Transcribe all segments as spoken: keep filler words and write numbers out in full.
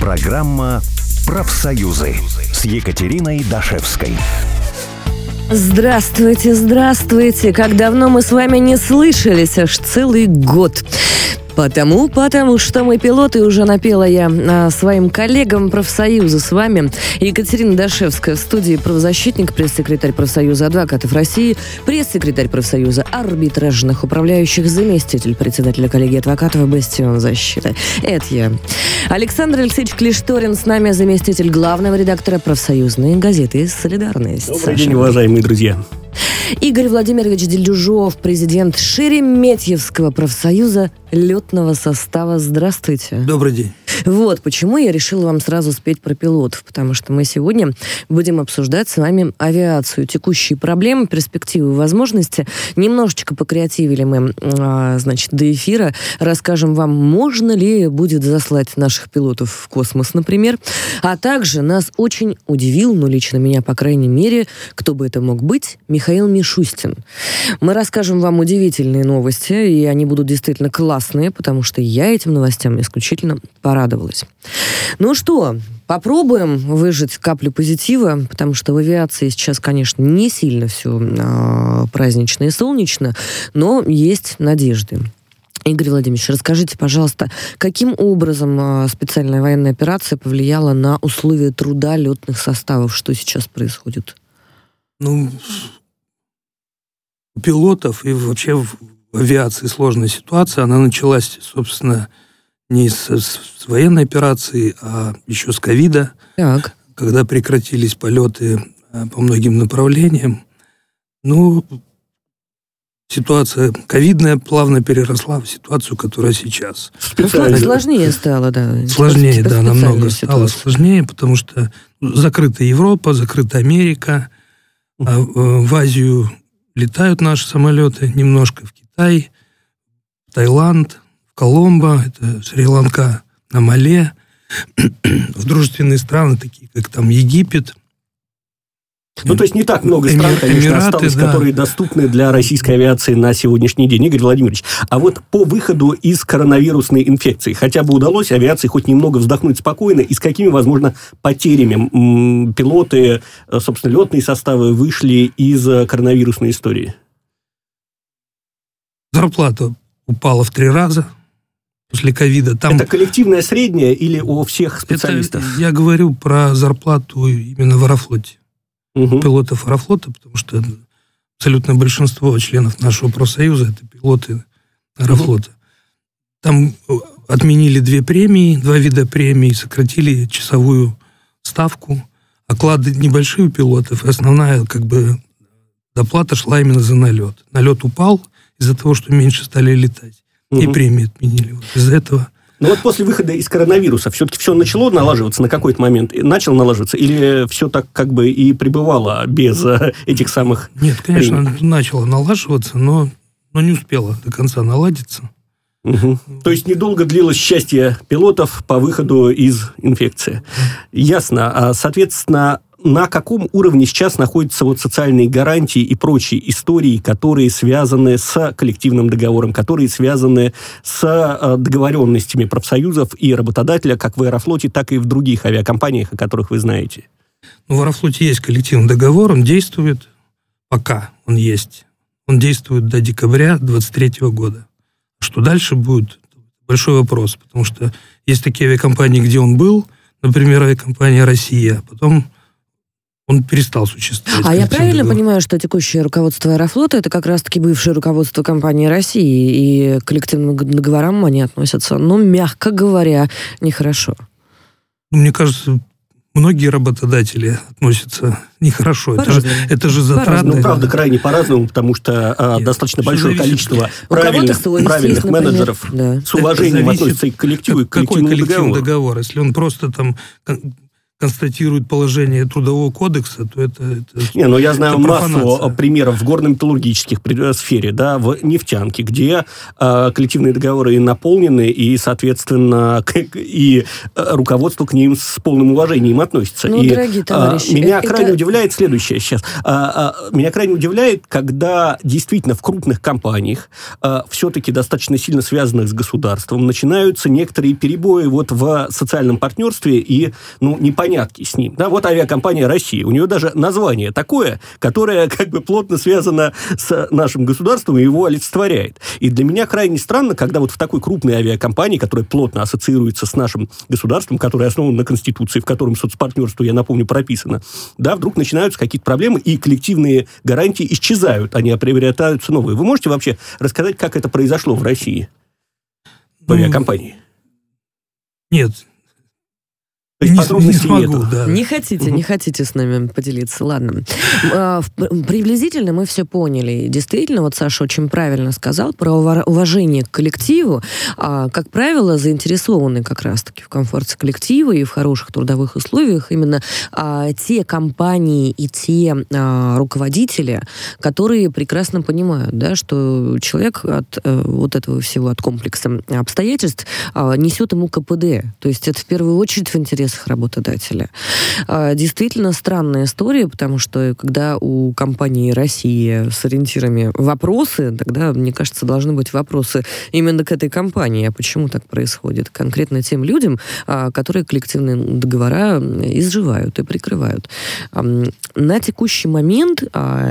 Программа «Профсоюзы» с Екатериной Дашевской. Здравствуйте, здравствуйте. Как давно мы с вами не слышались, аж целый год. Потому, потому что мы пилоты, уже напела я а, своим коллегам профсоюза с вами. Екатерина Дашевская в студии, правозащитник, пресс-секретарь профсоюза адвокатов России, пресс-секретарь профсоюза арбитражных управляющих, заместитель председателя коллегии адвокатов «Бастион защиты». Это я. Александр Алексеевич Клишторин с нами, заместитель главного редактора профсоюзной газеты «Солидарность». Добрый день, уважаемые друзья. Игорь Владимирович Делюжов, президент Шереметьевского профсоюза летного состава. Здравствуйте. Добрый день. Вот почему я решила вам сразу спеть про пилотов, потому что мы сегодня будем обсуждать с вами авиацию, текущие проблемы, перспективы, возможности. Немножечко покреативили мы, а, значит, до эфира. Расскажем вам, можно ли будет заслать наших пилотов в космос, например. А также нас очень удивил, ну, лично меня, по крайней мере, кто бы это мог быть, Михаил Мишустин. Мы расскажем вам удивительные новости, и они будут действительно классные, потому что я этим новостям исключительно порадовалась. Ну что, попробуем выжать каплю позитива, потому что в авиации сейчас, конечно, не сильно все а, празднично и солнечно, но есть надежды. Игорь Владимирович, расскажите, пожалуйста, каким образом а, специальная военная операция повлияла на условия труда летных составов? Что сейчас происходит? Ну, у пилотов и вообще в авиации сложная ситуация. Она началась, собственно, не с, с военной операции, а еще с ковида, так. Когда прекратились полеты по многим направлениям. Ну, ситуация ковидная плавно переросла в ситуацию, которая сейчас. Специально. Сложнее стало, да. Сложнее, да, намного стало сложнее, потому что закрыта Европа, закрыта Америка, а в Азию летают наши самолеты, немножко в Китай, в Таиланд, в Коломбо, это Шри-Ланка, на Мале, в дружественные страны, такие как там Египет. Ну, то есть не так много стран, конечно, Эмираты, осталось, да, которые доступны для российской авиации на сегодняшний день. Игорь Владимирович, а вот по выходу из коронавирусной инфекции хотя бы удалось авиации хоть немного вздохнуть спокойно, и с какими, возможно, потерями пилоты, собственно, летные составы вышли из коронавирусной истории? Зарплата упала в три раза после ковида. Там... Это коллективная средняя или у всех специалистов? Это, я говорю про зарплату именно в Аэрофлоте. Угу. Пилотов Аэрофлота, потому что абсолютное большинство членов нашего профсоюза это пилоты Аэрофлота. Угу. Там отменили две премии, два вида премий, сократили часовую ставку. Оклады небольшие у пилотов, и основная как бы доплата шла именно за налет. Налет упал из-за того, что меньше стали летать. Угу. И премии отменили. Вот из-за этого... Но вот после выхода из коронавируса все-таки все начало налаживаться на какой-то момент? Начало налаживаться? Или все так как бы и пребывало без этих самых... Нет, конечно, премий? Начало налаживаться, но, но не успело до конца наладиться. Угу. То есть недолго длилось счастье пилотов по выходу из инфекции. Ясно. Соответственно, на каком уровне сейчас находятся вот социальные гарантии и прочие истории, которые связаны с коллективным договором, которые связаны с договоренностями профсоюзов и работодателя, как в Аэрофлоте, так и в других авиакомпаниях, о которых вы знаете? Ну, в Аэрофлоте есть коллективный договор, он действует, пока он есть. Он действует до декабря двадцать третьего года. Что дальше будет? Большой вопрос, потому что есть такие авиакомпании, где он был, например, авиакомпания «Россия», а потом он перестал существовать. А я правильно договор. понимаю, что текущее руководство Аэрофлота это как раз-таки бывшее руководство компании «России», и к коллективным договорам они относятся, ну, мягко говоря, нехорошо? Мне кажется, многие работодатели относятся нехорошо. Это же, это же затраты. Ну, правда, крайне по-разному, потому что а, Нет, достаточно большое зависит. количество правильных, правильных есть, менеджеров да. с уважением относятся и к коллективу, и к коллективному договору. договор? Если он просто там констатирует положение Трудового кодекса, то это... это Не, ну я знаю массу примеров в горно-металлургических сфере, да, в нефтянке, где э, коллективные договоры наполнены, и, соответственно, и руководство к ним с полным уважением относится. Ну, и, дорогие товарищи... Э, меня это... крайне удивляет следующее сейчас. Э, э, меня крайне удивляет, когда действительно в крупных компаниях, э, все-таки достаточно сильно связанных с государством, начинаются некоторые перебои вот в социальном партнерстве и, ну, непонятно, понятки с ним. Да, вот авиакомпания «Россия». У нее даже название такое, которое как бы плотно связано с нашим государством и его олицетворяет. И для меня крайне странно, когда вот в такой крупной авиакомпании, которая плотно ассоциируется с нашим государством, которая основана на Конституции, в котором соцпартнерство, я напомню, прописано, да, вдруг начинаются какие-то проблемы, и коллективные гарантии исчезают, они приобретаются новые. Вы можете вообще рассказать, как это произошло в России? В авиакомпании? Нет. То есть подробностей не смогу, нет. Да. Не хотите, не хотите с нами поделиться. Ладно. Приблизительно мы все поняли. Действительно, вот Саша очень правильно сказал про уважение к коллективу. Как правило, заинтересованы как раз-таки в комфорте коллектива и в хороших трудовых условиях именно те компании и те руководители, которые прекрасно понимают, да, что человек от вот этого всего, от комплекса обстоятельств несет ему ка пэ дэ. То есть это в первую очередь в интересах работодателя. Действительно странная история, потому что когда у компании «Россия» с ориентирами вопросы, тогда, мне кажется, должны быть вопросы именно к этой компании. А почему так происходит? Конкретно тем людям, которые коллективные договора изживают и прикрывают. На текущий момент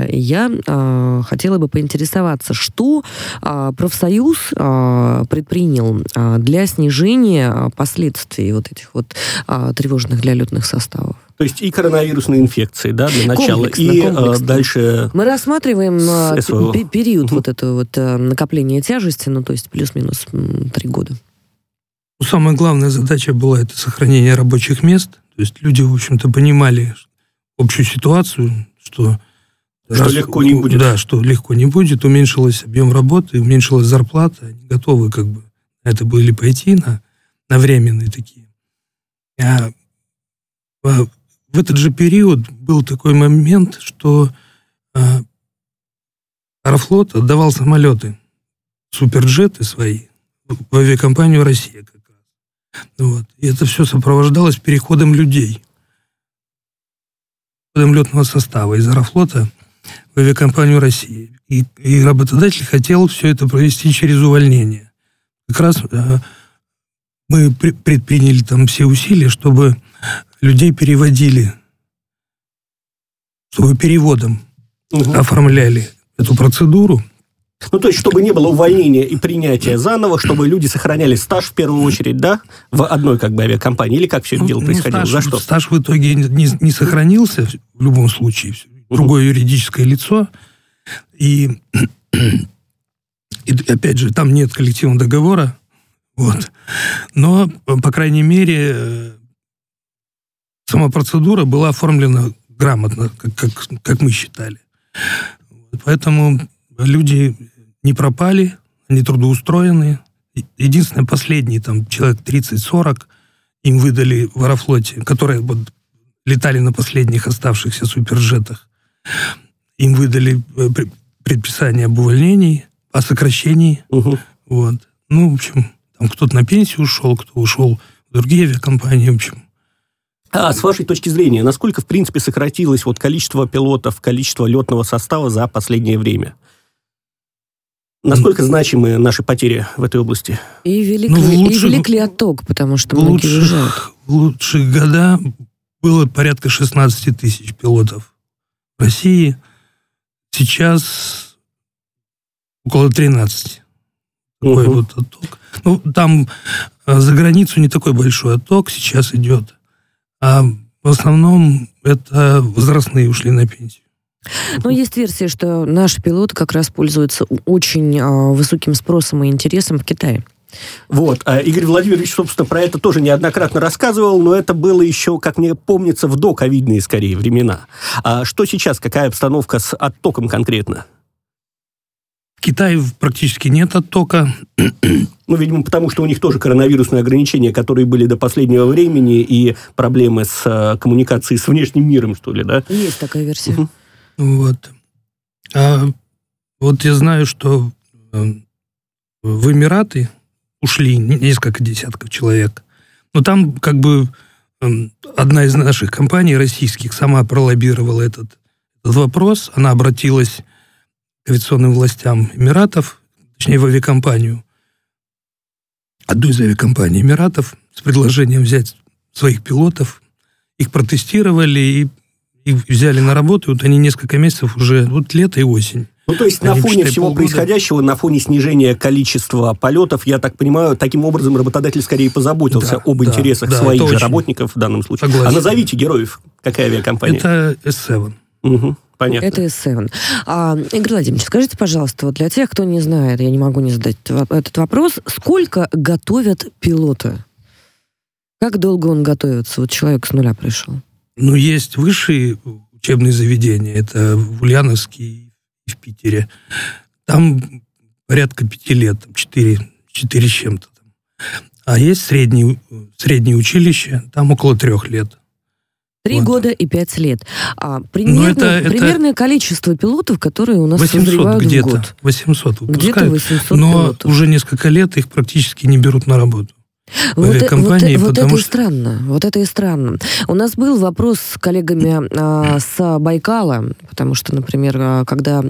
я хотела бы поинтересоваться, что профсоюз предпринял для снижения последствий вот этих вот тревожных для летных составов. То есть и коронавирусные инфекции, да, для начала, комплексно, и комплексно. Дальше... Мы рассматриваем п- период угу. вот этого вот накопления тяжести, ну, то есть плюс-минус три года. Ну, самая главная задача была это сохранение рабочих мест. То есть люди, в общем-то, понимали общую ситуацию, что... Что раз, легко не будет. Да, что легко не будет. Уменьшилась объем работы, уменьшилась зарплата. Они готовы как бы на это были пойти, на, на временные такие. А в этот же период был такой момент, что а, Аэрофлот отдавал самолеты, суперджеты свои, в авиакомпанию «Россия» как раз. Вот. И это все сопровождалось переходом людей, переходом летного состава из Аэрофлота в авиакомпанию «Россия». И, и работодатель хотел все это провести через увольнение. Как раз а, мы предприняли там все усилия, чтобы людей переводили, чтобы переводом угу. оформляли эту процедуру. Ну, то есть, чтобы не было увольнения и принятия заново, чтобы люди сохраняли стаж в первую очередь, да, в одной как бы авиакомпании, или как все это дело происходило? Ну, стаж, За что? Стаж в итоге не, не сохранился, в любом случае. Другое юридическое лицо. И, и, опять же, там нет коллективного договора. Вот. Но, по крайней мере, сама процедура была оформлена грамотно, как, как, как мы считали. Поэтому люди не пропали, они трудоустроены. Единственное, последний, там, человек тридцать-сорок, им выдали в Аэрофлоте, которые вот, летали на последних оставшихся суперджетах, им выдали предписание об увольнении, о сокращении. Угу. Вот. Ну, в общем, там кто-то на пенсию ушел, кто ушел в другие авиакомпании, в общем. А с вашей точки зрения, насколько, в принципе, сократилось вот количество пилотов, количество летного состава за последнее время? Насколько значимы наши потери в этой области? И велик, ну, ли, лучших, и велик ли отток, потому что многие уезжают? В лучшие года было порядка шестнадцать тысяч пилотов в России. Сейчас около тринадцати. Такой угу. вот отток. Ну, там за границу не такой большой отток сейчас идет. А в основном это возрастные ушли на пенсию. Но есть версия, что наши пилоты как раз пользуются очень а, высоким спросом и интересом в Китае. Вот. А Игорь Владимирович, собственно, про это тоже неоднократно рассказывал, но это было еще, как мне помнится, в доковидные, скорее, времена. А что сейчас? Какая обстановка с оттоком конкретно? В Китае практически нет оттока. Ну, видимо, потому что у них тоже коронавирусные ограничения, которые были до последнего времени, и проблемы с э, коммуникацией с внешним миром, что ли, да? Есть такая версия. Угу. Вот. А вот я знаю, что в Эмираты ушли несколько десятков человек. Но там как бы одна из наших компаний российских сама пролоббировала этот, этот вопрос. Она обратилась к авиационным властям Эмиратов, точнее, в авиакомпанию, одну из авиакомпаний Эмиратов, с предложением взять своих пилотов. Их протестировали и, и взяли на работу. И вот они несколько месяцев уже, вот лето и осень. Ну, то есть, они на фоне всего полгода... происходящего, на фоне снижения количества полетов, я так понимаю, таким образом работодатель скорее позаботился да, об интересах да, своих же очень... работников в данном случае. Согласен. А назовите героев. Какая авиакомпания? Это эс семь. Угу, понятно. Это эс семь. А, Игорь Владимирович, скажите, пожалуйста, вот для тех, кто не знает, я не могу не задать этот вопрос, сколько готовят пилота? Как долго он готовится? Вот человек с нуля пришел. Ну, есть высшие учебные заведения. Это в Ульяновске и в Питере. Там порядка пяти лет, четыре, четыре с чем-то. А есть средние, средние училища, там около трех лет. Три вот. года и пять лет. А, примерно, это, примерное это количество пилотов, которые у нас восемьсот где-то, в год. восемьсот выпускают. Где-то восемьсот но пилотов. Уже несколько лет их практически не берут на работу. Вот, вот, вот это что... и странно. Вот это и странно. У нас был вопрос с коллегами а, с Байкала, потому что, например, когда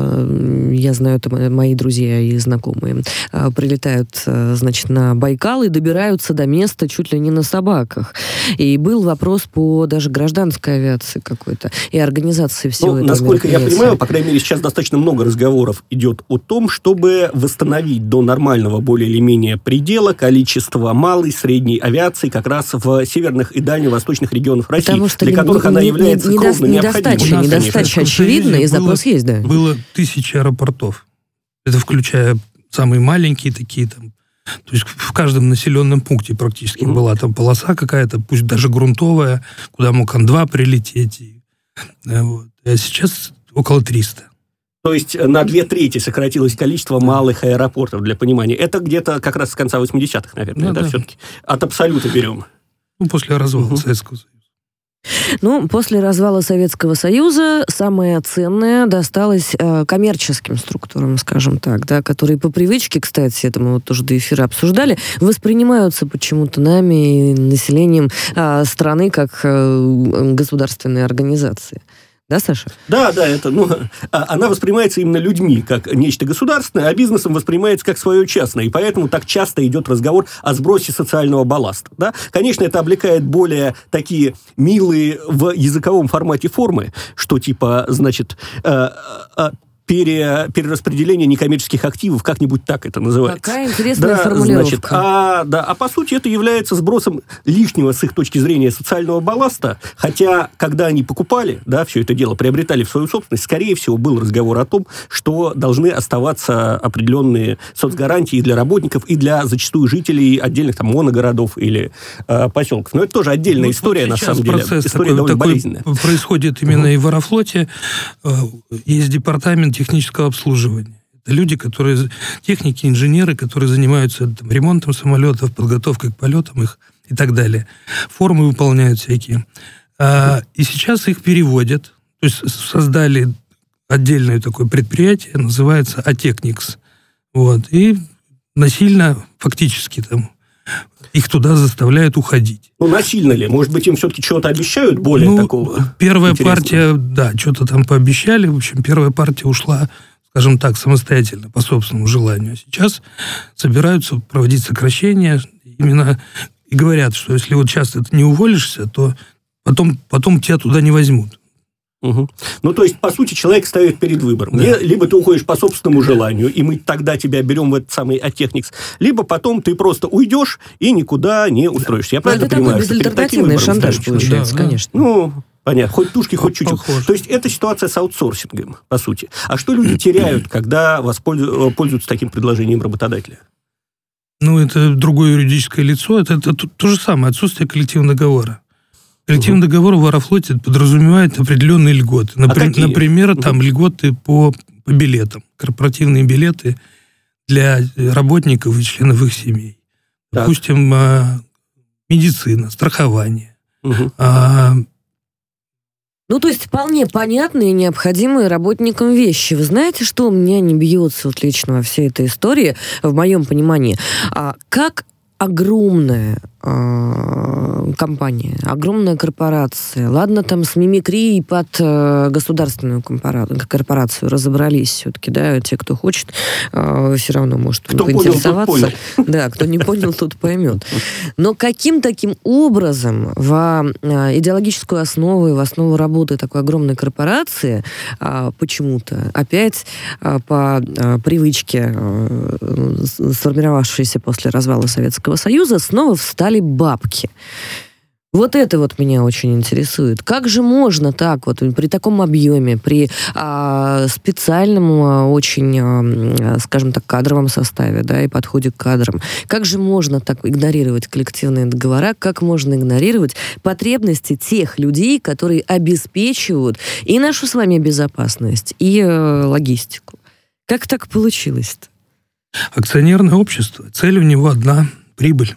а, я знаю, это мои друзья и знакомые а, прилетают, а, значит, на Байкал и добираются до места чуть ли не на собаках. И был вопрос по даже гражданской авиации какой-то и организации всего ну, этого. Насколько я понимаю, по крайней мере, сейчас достаточно много разговоров идет о том, чтобы восстановить до нормального более или менее предела количество малой, средней авиации как раз в северных и дальневосточных регионах России, что для которых не, она является не, кровно не необходимой. Недостача, недостача очевидна, и запрос было, есть, да. Было тысячи аэропортов. Это включая самые маленькие такие там. То есть в каждом населенном пункте практически mm-hmm. была там полоса какая-то, пусть даже грунтовая, куда мог Ан два прилететь. И, вот. А сейчас около триста. То есть на две трети сократилось количество малых аэропортов, для понимания. Это где-то как раз с конца восьмидесятых, наверное, да, да, да. все-таки. От абсолюта берем. Ну, после развала угу. Советского Союза. Ну, после развала Советского Союза самое ценное досталось э, коммерческим структурам, скажем так, да, которые по привычке, кстати, это мы вот тоже до эфира обсуждали, воспринимаются почему-то нами и населением э, страны как э, государственные организации. Да, Саша? Да, да, это, ну, она воспринимается именно людьми как нечто государственное, а бизнесом воспринимается как свое частное. И поэтому так часто идет разговор о сбросе социального балласта. Да? Конечно, это облекает более такие милые в языковом формате формы, что типа, значит... Э, э, Пере, перераспределение некоммерческих активов, как-нибудь так это называется. Какая интересная да, формулировка. Значит, а, да, а по сути это является сбросом лишнего с их точки зрения социального балласта, хотя когда они покупали, да, все это дело, приобретали в свою собственность, скорее всего, был разговор о том, что должны оставаться определенные соцгарантии для работников и для зачастую жителей отдельных там моногородов или э, поселков. Но это тоже отдельная вот история, вот на самом деле. История такой, довольно такой болезненная. Происходит именно uh-huh. и в Аэрофлоте. Есть департамент технического обслуживания. Это люди, которые, техники, инженеры, которые занимаются там, ремонтом самолетов, подготовкой к полетам их и так далее. Формы выполняют всякие. А, и сейчас их переводят. То есть создали отдельное такое предприятие, называется Атекникс. Вот. И насильно, фактически, там, их туда заставляют уходить. Ну, насильно ли? Может быть, им все-таки чего-то обещают более ну, такого первая партия, да, что-то там пообещали. В общем, первая партия ушла, скажем так, самостоятельно, по собственному желанию. А сейчас собираются проводить сокращения. Именно и говорят, что если вот сейчас ты не уволишься, то потом, потом тебя туда не возьмут. Угу. Ну, то есть, по сути, человек ставит перед выбором. Да. Либо ты уходишь по собственному желанию, и мы тогда тебя берем в этот самый Атекникс, либо потом ты просто уйдешь и никуда не устроишься. Я Но правильно это понимаю? Это такой безальтернативный шантаж получается, да, конечно. Ну, понятно. Хоть тушки, хоть чуть-чуть. То есть, это ситуация с аутсорсингом, по сути. А что люди теряют, когда пользуются таким предложением работодателя? Ну, это другое юридическое лицо. Это, это то же самое, отсутствие коллективного договора. Коллективный угу. договор в Аэрофлоте подразумевает определенные льготы. Например, а например угу. там льготы по, по билетам, корпоративные билеты. для работников и членов их семей. Так. Допустим, медицина, страхование. Угу. А... Ну, то есть вполне понятные и необходимые работникам вещи. Вы знаете, что у меня не бьется вот лично во всей этой истории, в моем понимании? А как огромная э, компания, огромная корпорация, ладно, там с мимикрией под э, государственную корпорацию разобрались все-таки, да, те, кто хочет, э, все равно может кто поинтересоваться. Понял, тот понял. Да, кто не понял, тот поймет. Но каким таким образом в э, идеологическую основу и в основу работы такой огромной корпорации э, почему-то опять э, по э, привычке, э, сформировавшейся после развала Советского Союза, снова встали бабки. Вот это вот меня очень интересует. Как же можно так вот при таком объеме, при а, специальном, а, очень, а, скажем так, кадровом составе, да, и подходе к кадрам, как же можно так игнорировать коллективные договора, как можно игнорировать потребности тех людей, которые обеспечивают и нашу с вами безопасность, и э, логистику? Как так получилось-то? Акционерное общество. Цель у него одна – прибыль.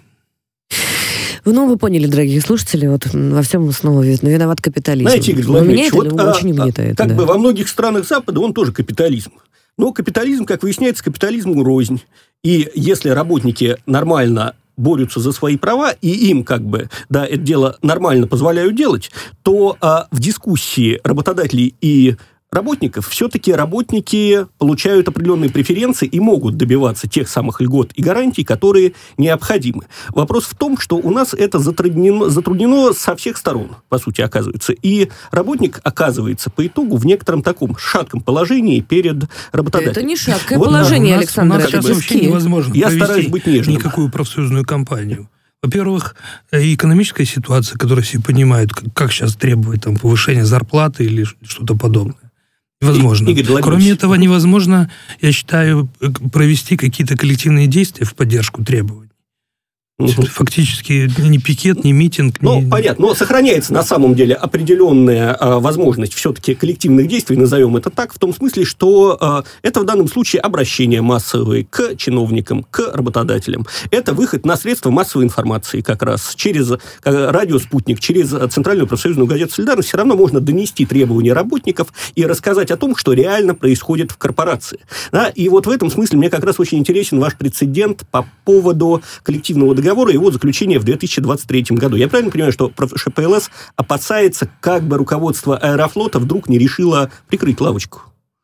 Ну, вы поняли, дорогие слушатели, вот во всем снова виноват капитализм. Знаете, Игорь Владимирович, меня это вот, очень а, угнетает. Как да. бы во многих странах Запада он тоже капитализм. Но капитализм, как выясняется, капитализму рознь. И если работники нормально борются за свои права, и им как бы, да, это дело нормально позволяют делать, то а, в дискуссии работодателей и работников, все-таки работники получают определенные преференции и могут добиваться тех самых льгот и гарантий, которые необходимы. Вопрос в том, что у нас это затруднено, затруднено со всех сторон, по сути, оказывается. И работник оказывается по итогу в некотором таком шатком положении перед работодателем. Это не шаткое вот, положение, у нас, Александр. У нас сейчас вообще невозможно Я стараюсь быть нежным. Никакую профсоюзную кампанию. Во-первых, экономическая ситуация, которую все понимают, как сейчас требует там, повышения зарплаты или что-то подобное. Невозможно. Игорь Кроме этого, невозможно, я считаю, провести какие-то коллективные действия в поддержку требований. Угу. Фактически ни пикет, ни митинг. Ну, ни... понятно. Но сохраняется на самом деле определенная а, возможность все-таки коллективных действий, назовем это так, в том смысле, что а, это в данном случае обращение массовое к чиновникам, к работодателям. Это выход на средства массовой информации как раз. Через как, радио «Спутник», через Центральную профсоюзную газету «Солидарность» все равно можно донести требования работников и рассказать о том, что реально происходит в корпорации. Да? И вот в этом смысле мне как раз очень интересен ваш прецедент по поводу коллективного договора договора и его заключения в две тысячи двадцать третьем году. Я правильно понимаю, что ШПЛС опасается, как бы руководство Аэрофлота вдруг не решило прикрыть лавочку?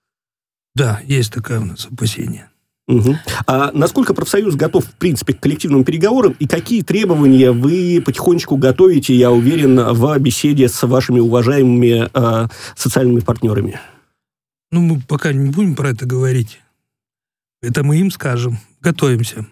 Да, есть такое у нас опасение. Угу. А насколько профсоюз готов, в принципе, к коллективным переговорам, и какие требования вы потихонечку готовите, я уверен, в беседе с вашими уважаемыми э, социальными партнерами? Ну, мы пока не будем про это говорить. Это мы им скажем. Готовимся.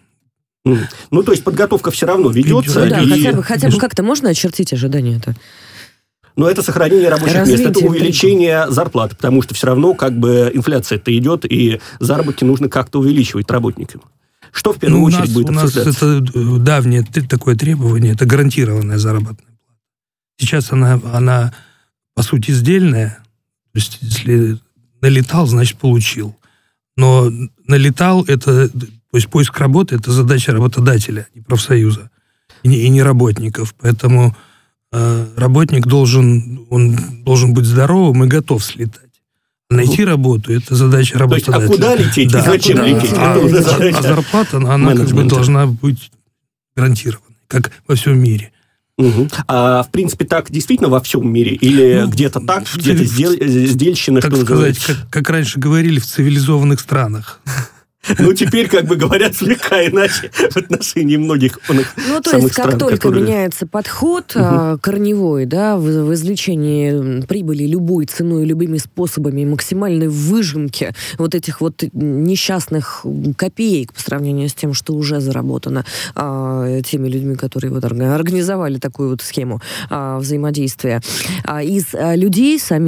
Ну, то есть подготовка все равно ведется. Ну, да, и... хотя бы, хотя бы как-то можно очертить ожидания-то? Но это сохранение рабочих Развитие мест, это увеличение прикол. зарплат, потому что все равно как бы инфляция-то идет, и заработки нужно как-то увеличивать работникам. Что в первую ну, очередь нас, будет обсуждаться? У нас это давнее такое требование, это гарантированная заработная плата. Сейчас она, она по сути, сдельная. То есть, если налетал, значит, получил. Но налетал, это... То есть поиск работы – это задача работодателя, не профсоюза, и не, и не работников. Поэтому э, работник должен, он должен быть здоровым и готов слетать. А найти работу – это задача работодателя. То есть, а куда лететь да, и зачем куда? лететь? А, это уже а, задача а зарплата, она как бы должна быть гарантированной, как во всем мире. Угу. А в принципе так действительно во всем мире? Или ну, где-то так, где-то сдельщина, что называется? Так сказать, как, как раньше говорили, в цивилизованных странах. Ну, теперь, как бы говорят, слегка иначе в отношении многих самых стран. Ну, то есть, как стран, только которые... меняется подход угу. корневой, да, в, в извлечении прибыли любой ценой, любыми способами, максимальной выжимки вот этих вот несчастных копеек по сравнению с тем, что уже заработано а, теми людьми, которые вот организовали такую вот схему а, взаимодействия. А, из а, людей самих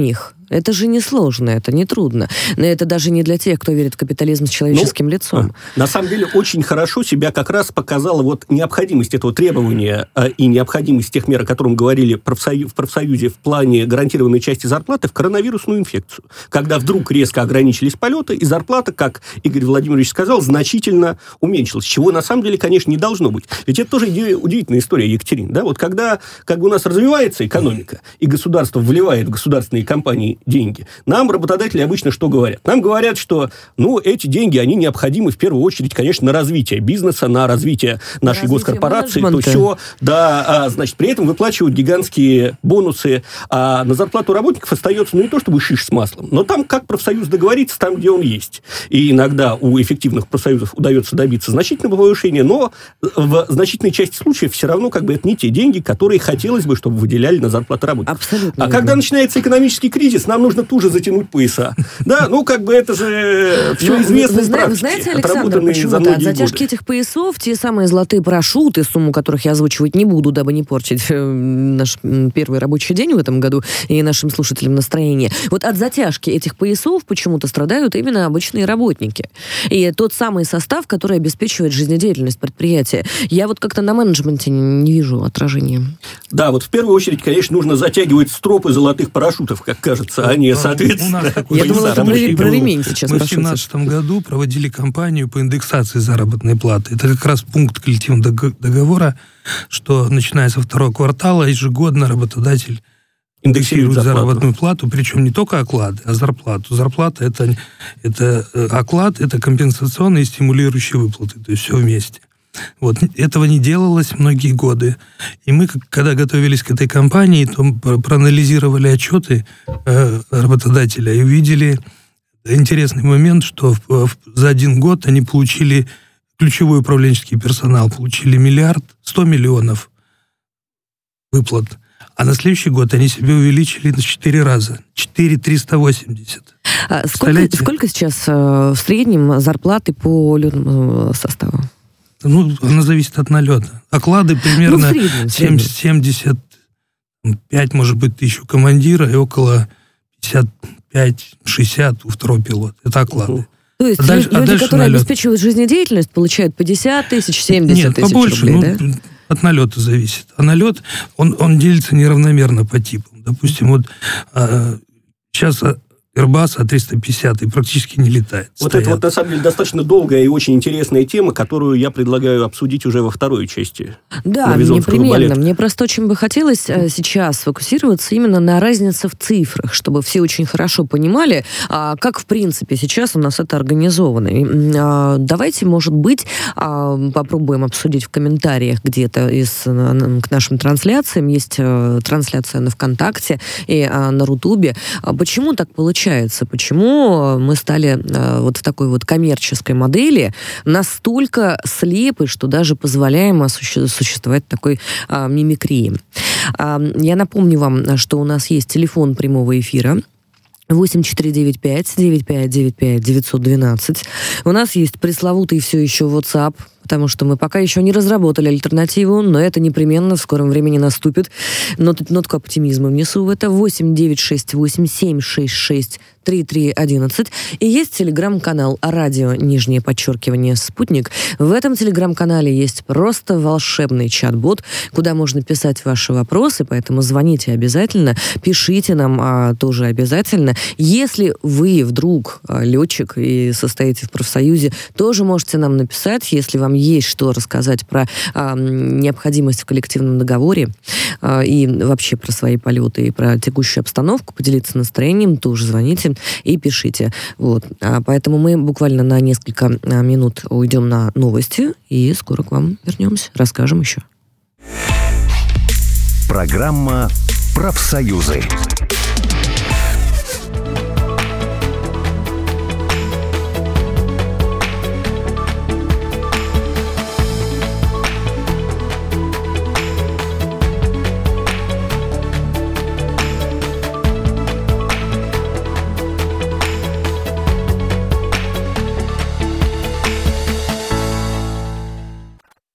Это же несложно, это не трудно. Но это даже не для тех, кто верит в капитализм с человеческим ну, лицом. На самом деле, очень хорошо себя как раз показала вот необходимость этого требования э, и необходимость тех мер, о котором говорили профсоюз, в профсоюзе в плане гарантированной части зарплаты в коронавирусную инфекцию. Когда вдруг резко ограничились полеты, и зарплата, как Игорь Владимирович сказал, значительно уменьшилась. Чего на самом деле, конечно, не должно быть. Ведь это тоже удивительная история, Екатерина. Да? Вот когда как бы у нас развивается экономика, и государство вливает в государственные компании деньги, нам работодатели обычно что говорят? Нам говорят, что ну, эти деньги, они необходимы в первую очередь, конечно, на развитие бизнеса, на развитие нашей развитие госкорпорации, то все, да, а, значит, при этом выплачивают гигантские бонусы, а на зарплату работников остается, ну, не то чтобы шиш с маслом, но там, как профсоюз договорится, там, где он есть. И иногда у эффективных профсоюзов удается добиться значительного повышения, но в значительной части случаев все равно, как бы, это не те деньги, которые хотелось бы, чтобы выделяли на зарплаты работников. Абсолютно. А верно. Когда начинается экономический кризис, нам нужно тут же затянуть пояса. Да, ну, как бы это же все ну, известно из практики. Вы знаете, Александр, почему-то от затяжки годы. этих поясов, те самые золотые парашюты, сумму которых я озвучивать не буду, дабы не портить наш первый рабочий день в этом году и нашим слушателям настроение. Вот от затяжки этих поясов почему-то страдают именно обычные работники. И тот самый состав, который обеспечивает жизнедеятельность предприятия. Я вот как-то на менеджменте не вижу отражения. Да, вот в первую очередь, конечно, нужно затягивать стропы золотых парашютов, как кажется, а не, соответственно... Я думала, это про ремень сейчас. Мы в две тысячи семнадцатом году проводили кампанию по индексации заработной платы. Это как раз пункт коллективного договора, что начиная со второго квартала ежегодно работодатель индексирует заработную плату, причем не только оклады, а зарплату. Зарплата это, это оклад, это компенсационные и стимулирующие выплаты, то есть все вместе. Вот. Этого не делалось многие годы. И мы, когда готовились к этой кампании, то проанализировали отчеты э, работодателя и увидели интересный момент, что в, в, за один год они получили, ключевой управленческий персонал, получили миллиард сто миллионов выплат. А на следующий год они себе увеличили на четыре раза. четыре триста восемьдесят. А сколько, сколько сейчас э, в среднем зарплаты по летному составу? Ну, она зависит от налета. Оклады примерно ну, среднем, среднем. семьдесят пять, может быть, тысяч у командира и около пятьдесят пять шестьдесят у второго пилота. Это оклады. Угу. То есть а дальше, люди, а которые налет. обеспечивают жизнедеятельность, получают пятьдесят тысяч, семьдесят тысяч побольше, рублей, ну, да? От налета зависит. А налет, он, он делится неравномерно по типам. Допустим, вот а, сейчас... Airbus А триста пятьдесят и практически не летает. Вот стоят. это вот, на самом деле, достаточно долгая и очень интересная тема, которую я предлагаю обсудить уже во второй части. Да, непременно. Мне просто очень бы хотелось сейчас сфокусироваться именно на разнице в цифрах, чтобы все очень хорошо понимали, как, в принципе, сейчас у нас это организовано. Давайте, может быть, попробуем обсудить в комментариях где-то из, к нашим трансляциям. Есть трансляция на ВКонтакте и на Рутубе. Почему так получается? Почему мы стали э, вот в такой вот коммерческой модели настолько слепы, что даже позволяем осуще- существовать такой э, мимикрии. Э, я напомню вам, что у нас есть телефон прямого эфира восемь четыре девять пять девять пять девять пять девятьсот двенадцать. У нас есть пресловутый все еще WhatsApp, потому что мы пока еще не разработали альтернативу, но это непременно в скором времени наступит. Нот, нотку оптимизма внесу в это. восемь девять шесть восемь семь шесть шесть три три одиннадцать. И есть телеграм-канал радио, нижнее подчеркивание, «Спутник». В этом телеграм-канале есть просто волшебный чат-бот, куда можно писать ваши вопросы, поэтому звоните обязательно, пишите нам а, тоже обязательно. Если вы вдруг а, летчик и состоите в профсоюзе, тоже можете нам написать, если вам есть что рассказать про а, необходимость в коллективном договоре а, и вообще про свои полеты и про текущую обстановку, поделиться настроением, тоже звоните и пишите. Вот. А, поэтому мы буквально на несколько а, минут уйдем на новости и скоро к вам вернемся, расскажем еще. Программа «Профсоюзы».